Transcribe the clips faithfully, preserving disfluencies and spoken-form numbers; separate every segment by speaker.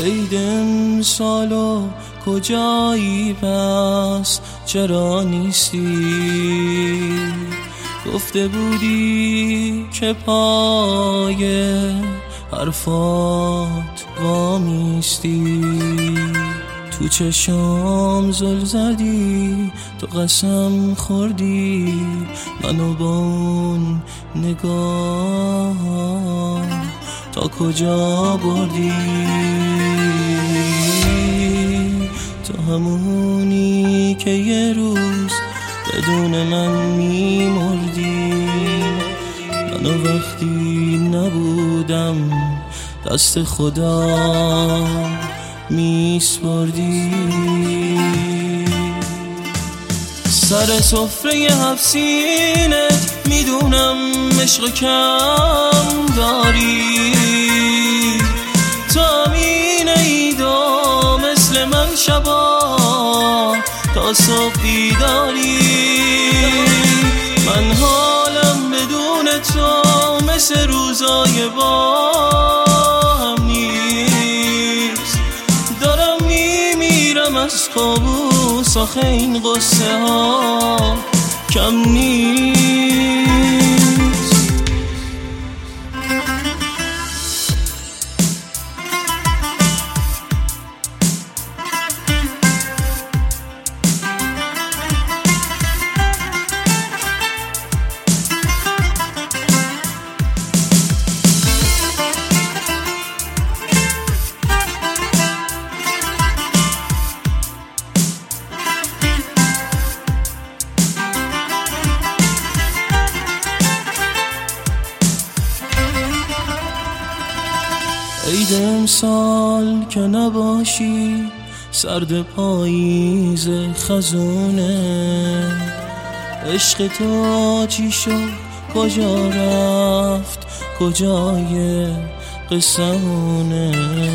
Speaker 1: عید امسالو کجایی پس چرا نیستی؟ گفته بودی که پای حرفات وامیستی. تو چشام زل زدی، تو قسم خوردی منو با اون نگاه تا کجا بردی. تو همونی که یه روز بدون من میمردی، منو وقتی نبودم دست خدا میسپردی. سر سفره هفت سینت میدونم عشق کم داری، تو همین عیدا مثل من شبا تا صبح بیداری. من حالم بدون تو مثل روزای با هم نیست، دارم میمیرم از کابوس، آخه این قصه ها کم نیست. عید امسال که نباشی سرد پاییز خزونه، عشق تو چی شد کجا رفت کجای قصهونه.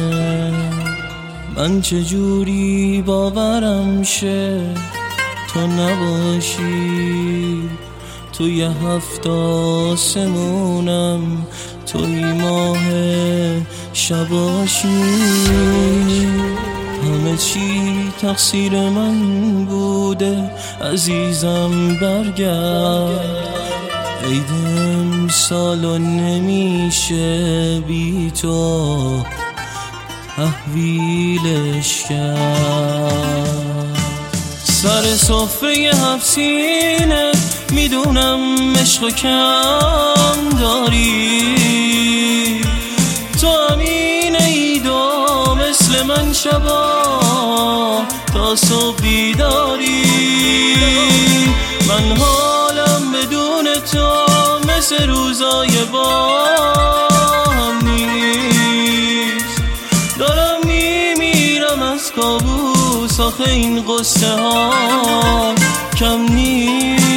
Speaker 1: من چجوری باورم شه تو نباشی، توی هفت آسمونم توی ماه شباشی. همه چی تقصیر من بوده عزیزم برگرد، عید امسالو نمیشه بی تو تحویلش کرد. سر سفره هفت سینه میدونم عشق کم داری، تو همین عیدا مثل من شبا تا صبح بیداری. من حالم بدون تو مثل روزای با هم نیست، دارم میمیرم از کابوس، آخه این قصه ها کم نیست.